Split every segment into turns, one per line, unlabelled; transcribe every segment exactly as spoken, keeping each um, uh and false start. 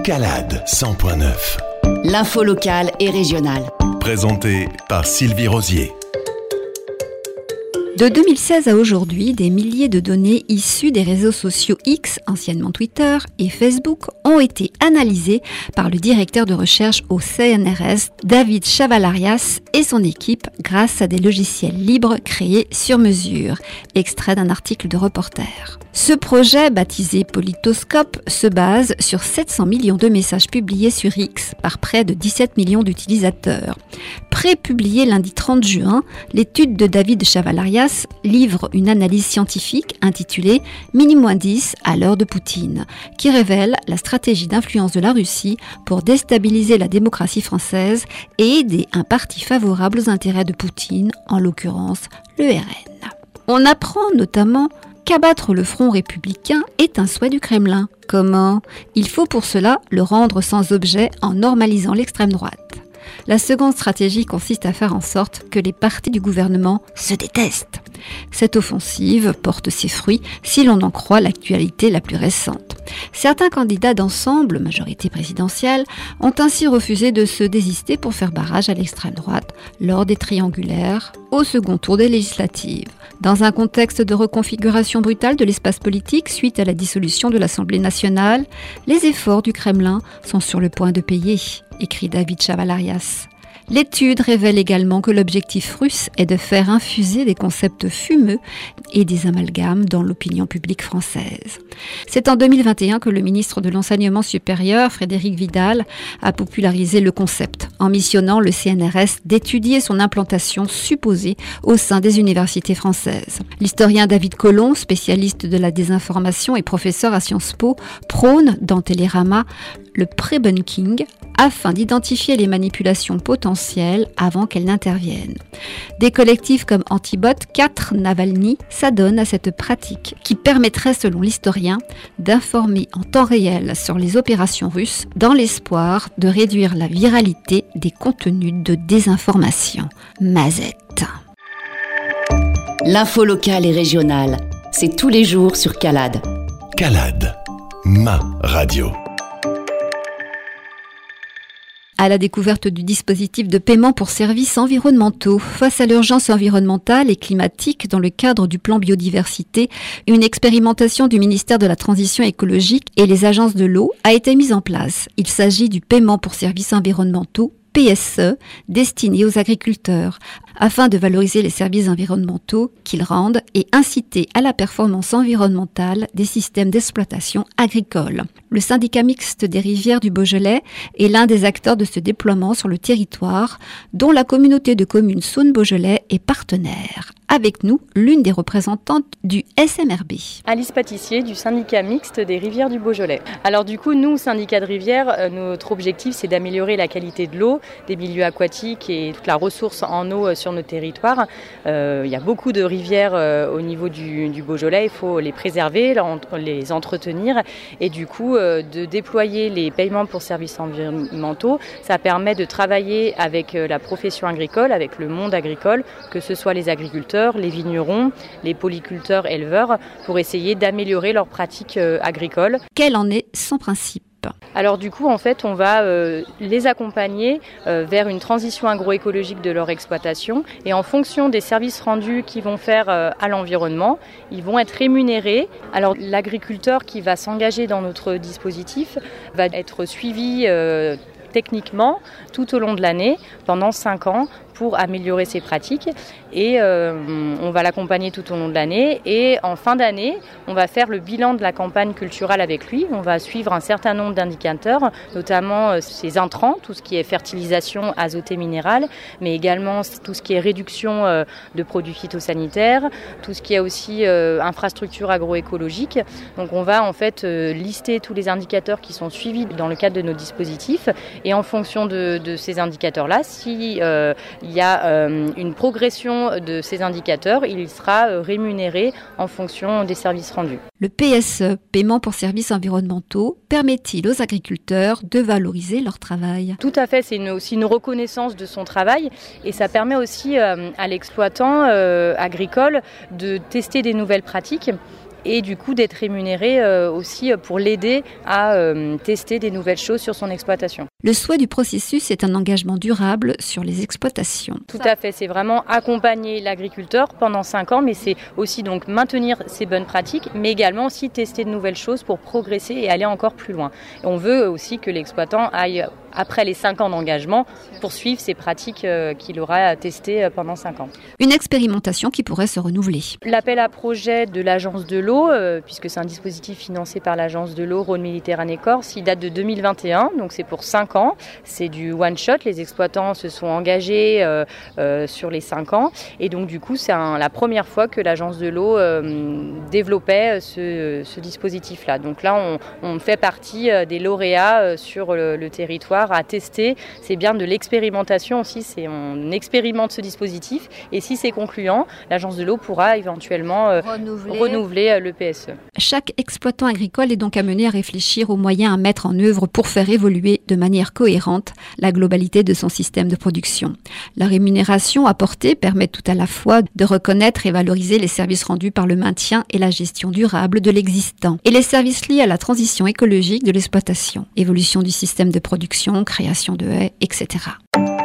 Calade cent point neuf.
L'info locale et régionale.
Présenté par Sylvie Rosier.
De deux mille seize à aujourd'hui, des milliers de données issues des réseaux sociaux X, anciennement Twitter, et Facebook ont été analysées par le directeur de recherche au C N R S, David Chavalarias, et son équipe grâce à des logiciels libres créés sur mesure, extrait d'un article de Reporter. Ce projet, baptisé Politoscope, se base sur sept cents millions de messages publiés sur X par près de dix-sept millions d'utilisateurs. Pré-publiée lundi trente juin, l'étude de David Chavalarias livre une analyse scientifique intitulée « Mini moins dix à l'heure de Poutine » qui révèle la stratégie d'influence de la Russie pour déstabiliser la démocratie française et aider un parti favorable aux intérêts de Poutine, en l'occurrence le R N. On apprend notamment qu'abattre le front républicain est un souhait du Kremlin. Comment ? Il faut pour cela le rendre sans objet en normalisant l'extrême droite. La seconde stratégie consiste à faire en sorte que les partis du gouvernement se détestent. Cette offensive porte ses fruits si l'on en croit l'actualité la plus récente. Certains candidats d'ensemble, majorité présidentielle, ont ainsi refusé de se désister pour faire barrage à l'extrême droite lors des triangulaires au second tour des législatives. Dans un contexte de reconfiguration brutale de l'espace politique suite à la dissolution de l'Assemblée nationale, les efforts du Kremlin sont sur le point de payer, écrit David Chavalarias. L'étude révèle également que l'objectif russe est de faire infuser des concepts fumeux et des amalgames dans l'opinion publique française. C'est en deux mille vingt et un que le ministre de l'Enseignement supérieur, Frédérique Vidal, a popularisé le concept, en missionnant le C N R S d'étudier son implantation supposée au sein des universités françaises. L'historien David Colomb, spécialiste de la désinformation et professeur à Sciences Po, prône dans Télérama le pré-bunking afin d'identifier les manipulations potentielles avant qu'elles n'interviennent. Des collectifs comme Antibot quatre Navalny s'adonnent à cette pratique qui permettrait, selon l'historien, d'informer en temps réel sur les opérations russes dans l'espoir de réduire la viralité des contenus de désinformation. Mazette.
L'info locale et régionale, c'est tous les jours sur Calade.
Calade, ma radio.
À la découverte du dispositif de paiement pour services environnementaux. Face à l'urgence environnementale et climatique dans le cadre du plan biodiversité, une expérimentation du ministère de la Transition écologique et les agences de l'eau a été mise en place. Il s'agit du paiement pour services environnementaux, P S E, destiné aux agriculteurs, afin de valoriser les services environnementaux qu'ils rendent et inciter à la performance environnementale des systèmes d'exploitation agricole. Le syndicat mixte des rivières du Beaujolais est l'un des acteurs de ce déploiement sur le territoire, dont la communauté de communes Saône-Beaujolais est partenaire. Avec nous, l'une des représentantes du S M R B.
Alice Pâtissier du syndicat mixte des rivières du Beaujolais. Alors du coup, nous, syndicat de rivières, notre objectif, c'est d'améliorer la qualité de l'eau, des milieux aquatiques et toute la ressource en eau sur nos territoires. Euh, il y a beaucoup de rivières euh, au niveau du, du Beaujolais, il faut les préserver, les entretenir et du coup, euh, de déployer les paiements pour services environnementaux, ça permet de travailler avec la profession agricole, avec le monde agricole, que ce soit les agriculteurs, les vignerons, les polyculteurs, éleveurs, pour essayer d'améliorer leurs pratiques euh, agricoles.
Quel en est son principe ?
Alors du coup, en fait, on va euh, les accompagner euh, vers une transition agroécologique de leur exploitation et en fonction des services rendus qu'ils vont faire euh, à l'environnement, ils vont être rémunérés. Alors l'agriculteur qui va s'engager dans notre dispositif va être suivi euh, techniquement tout au long de l'année, pendant cinq ans, pour améliorer ses pratiques et euh, on va l'accompagner tout au long de l'année et en fin d'année, on va faire le bilan de la campagne culturelle avec lui. On va suivre un certain nombre d'indicateurs, notamment euh, ses intrants, tout ce qui est fertilisation azotée minérale, mais également tout ce qui est réduction euh, de produits phytosanitaires, tout ce qui est aussi euh, infrastructure agroécologique. Donc on va en fait euh, lister tous les indicateurs qui sont suivis dans le cadre de nos dispositifs et en fonction de, de ces indicateurs-là, si euh, il y a euh, une progression de ces indicateurs, il sera euh, rémunéré en fonction des services rendus.
Le P S E, paiement pour services environnementaux, permet-il aux agriculteurs de valoriser leur travail ?
Tout à fait, c'est une, aussi une reconnaissance de son travail et ça permet aussi euh, à l'exploitant euh, agricole de tester des nouvelles pratiques et du coup d'être rémunéré euh, aussi pour l'aider à euh, tester des nouvelles choses sur son exploitation.
Le souhait du processus est un engagement durable sur les exploitations.
Tout à fait, c'est vraiment accompagner l'agriculteur pendant cinq ans, mais c'est aussi donc maintenir ses bonnes pratiques, mais également aussi tester de nouvelles choses pour progresser et aller encore plus loin. Et on veut aussi que l'exploitant aille, après les cinq ans d'engagement, poursuivre ces pratiques qu'il aura testées pendant cinq ans.
Une expérimentation qui pourrait se renouveler.
L'appel à projet de l'Agence de l'eau, euh, puisque c'est un dispositif financé par l'Agence de l'eau Rhône-Méditerranée-Corse, il date de deux mille vingt et un, donc c'est pour cinq ans. C'est du one-shot, les exploitants se sont engagés euh, euh, sur les cinq ans. Et donc du coup, c'est un, la première fois que l'Agence de l'eau euh, développait ce, ce dispositif-là. Donc là, on, on fait partie des lauréats sur le, le territoire à tester. C'est bien de l'expérimentation aussi, c'est, on expérimente ce dispositif. Et si c'est concluant, l'Agence de l'eau pourra éventuellement euh, renouveler. renouveler le P S E.
Chaque exploitant agricole est donc amené à réfléchir aux moyens à mettre en œuvre pour faire évoluer de manière cohérente la globalité de son système de production. La rémunération apportée permet tout à la fois de reconnaître et valoriser les services rendus par le maintien et la gestion durable de l'existant et les services liés à la transition écologique de l'exploitation, évolution du système de production, création de haies, et cetera.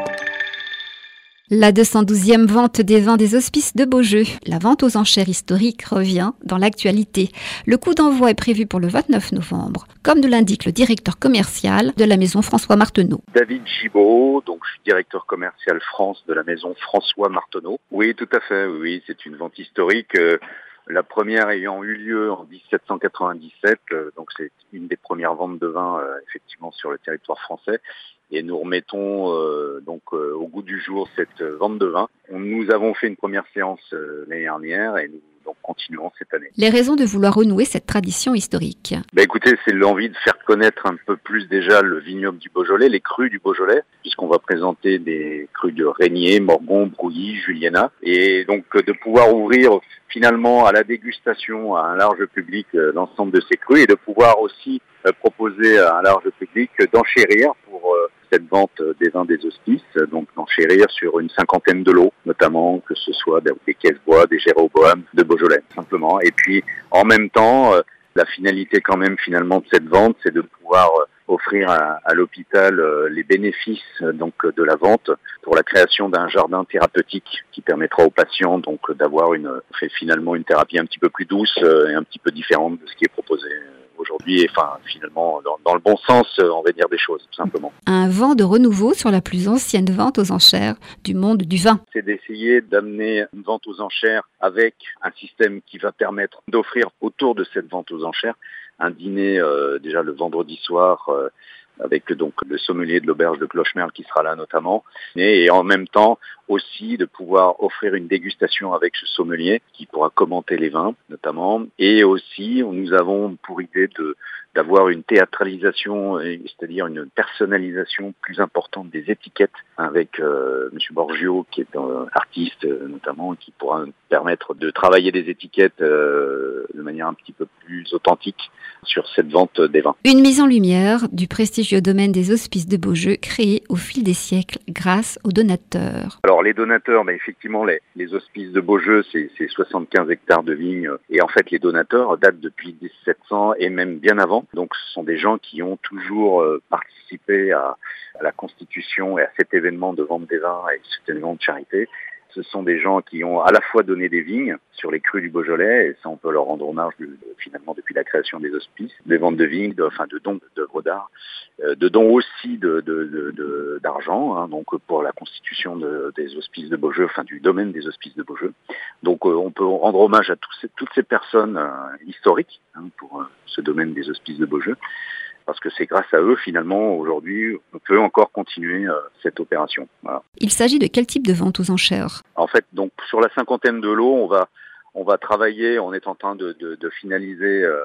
La deux cent douzième vente des vins des Hospices de Beaujeu. La vente aux enchères historiques revient dans l'actualité. Le coup d'envoi est prévu pour le vingt-neuf novembre, comme nous l'indique le directeur commercial de la maison François Marteneau.
David Gibaud, donc je suis directeur commercial France de la maison François Marteneau. Oui, tout à fait, oui, c'est une vente historique. Euh, la première ayant eu lieu en dix-sept cent quatre-vingt-dix-sept, euh, donc c'est une des premières ventes de vin euh, effectivement sur le territoire français. Et nous remettons euh, donc euh, au goût du jour cette euh, vente de vin. Nous avons fait une première séance euh, l'année dernière et nous donc continuons cette année.
Les raisons de vouloir renouer cette tradition historique.
Ben écoutez, c'est l'envie de faire connaître un peu plus déjà le vignoble du Beaujolais, les crus du Beaujolais, puisqu'on va présenter des crus de Régnier, Morgon, Brouilly, Juliana, et donc de pouvoir ouvrir finalement à la dégustation à un large public euh, l'ensemble de ces crus et de pouvoir aussi euh, proposer à un large public euh, d'enchérir pour euh, cette vente des vins des Hospices, donc d'enchérir sur une cinquantaine de lots, notamment que ce soit des caisses bois, des Jéroboam, de Beaujolais, simplement. Et puis, en même temps, euh, la finalité quand même finalement de cette vente, c'est de pouvoir euh, offrir à, à l'hôpital euh, les bénéfices euh, donc de la vente pour la création d'un jardin thérapeutique qui permettra aux patients donc d'avoir une fait finalement une thérapie un petit peu plus douce euh, et un petit peu différente de ce qui est proposé aujourd'hui, et enfin finalement dans, dans le bon sens, on va dire des choses, tout simplement.
Un vent de renouveau sur la plus ancienne vente aux enchères du monde du vin.
C'est d'essayer d'amener une vente aux enchères avec un système qui va permettre d'offrir autour de cette vente aux enchères un dîner euh, déjà le vendredi soir euh, avec donc le sommelier de l'auberge de Clochemerle qui sera là notamment, et, et en même temps aussi de pouvoir offrir une dégustation avec ce sommelier qui pourra commenter les vins notamment, et aussi nous avons pour idée de d'avoir une théâtralisation, c'est-à-dire une personnalisation plus importante des étiquettes avec euh, Monsieur Borgio qui est un artiste euh, notamment, qui pourra nous permettre de travailler des étiquettes euh, de manière un petit peu plus authentique sur cette vente des vins.
Une mise en lumière du prestigieux domaine des Hospices de Beaujeu créé au fil des siècles grâce aux donateurs.
Alors les donateurs, ben effectivement les, les Hospices de Beaujeu, c'est, c'est soixante-quinze hectares de vignes, et en fait les donateurs datent depuis dix-sept cents et même bien avant. Donc ce sont des gens qui ont toujours euh, participé à, à la constitution et à cet événement de vente des vins et cet événement de charité. Ce sont des gens qui ont à la fois donné des vignes sur les crus du Beaujolais, et ça on peut leur rendre hommage de, de, finalement depuis la création des hospices, des ventes de vignes, de, enfin de dons d'œuvres d'art, euh, de dons aussi de, de, de, de, d'argent, hein, donc pour la constitution de, des hospices de Beaujeu, enfin du domaine des hospices de Beaujeu. Donc euh, on peut rendre hommage à tous ces, toutes ces personnes euh, historiques hein, pour euh, ce domaine des hospices de Beaujeu, parce que c'est grâce à eux, finalement, aujourd'hui, on peut encore continuer euh, cette opération. Voilà.
Il s'agit de quel type de vente aux enchères ?
En fait, donc sur la cinquantaine de lots, on va on va travailler, on est en train de, de, de finaliser euh,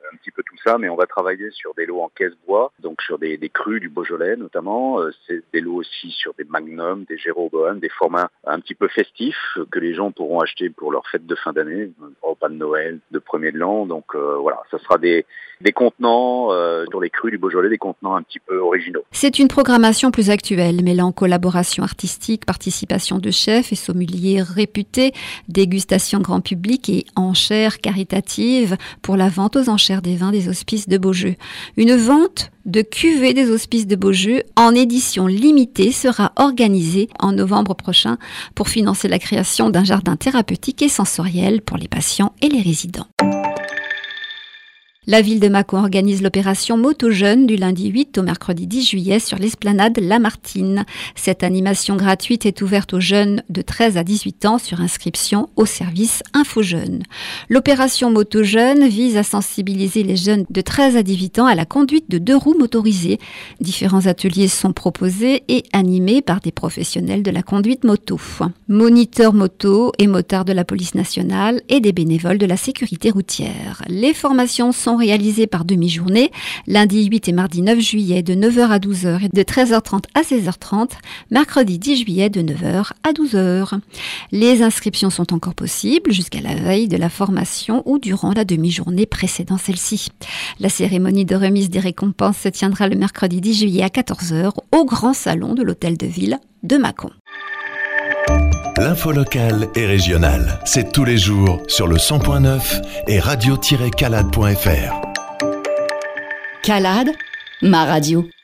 un petit peu tout ça, mais on va travailler sur des lots en caisse-bois, donc sur des, des crus du Beaujolais notamment. Euh, c'est des lots aussi sur des magnums, des Jéroboam, des formats un petit peu festifs que les gens pourront acheter pour leur fête de fin d'année, repas de Noël, de premier de l'an. Donc euh, voilà, ça sera des, des contenants euh, sur les crus du Beaujolais, des contenants un petit peu originaux.
C'est une programmation plus actuelle, mêlant collaboration artistique, participation de chefs et sommeliers réputés, dégustation grand public et enchères caritatives pour la vente aux enchères des vins des Hospices de Beaujeu. Une vente de cuvées des Hospices de Beaujeu en édition limitée sera organisée en novembre prochain pour financer la création d'un jardin thérapeutique et sensoriel pour les patients et les résidents. La ville de Mâcon organise l'opération Moto Jeune du lundi huit au mercredi dix juillet sur l'esplanade Lamartine. Cette animation gratuite est ouverte aux jeunes de treize à dix-huit ans sur inscription au service Info Jeunes. L'opération Moto Jeune vise à sensibiliser les jeunes de treize à dix-huit ans à la conduite de deux roues motorisées. Différents ateliers sont proposés et animés par des professionnels de la conduite moto, moniteurs moto et motards de la police nationale et des bénévoles de la sécurité routière. Les formations sont réalisées par demi-journée, lundi huit et mardi neuf juillet de neuf heures à douze heures et de treize heures trente à seize heures trente, mercredi dix juillet de neuf heures à douze heures. Les inscriptions sont encore possibles jusqu'à la veille de la formation ou durant la demi-journée précédant celle-ci. La cérémonie de remise des récompenses se tiendra le mercredi dix juillet à quatorze heures au Grand Salon de l'Hôtel de Ville de Mâcon.
L'info locale et régionale, c'est tous les jours sur le cent point neuf et radio tiret calade point f r.
Calade, ma radio.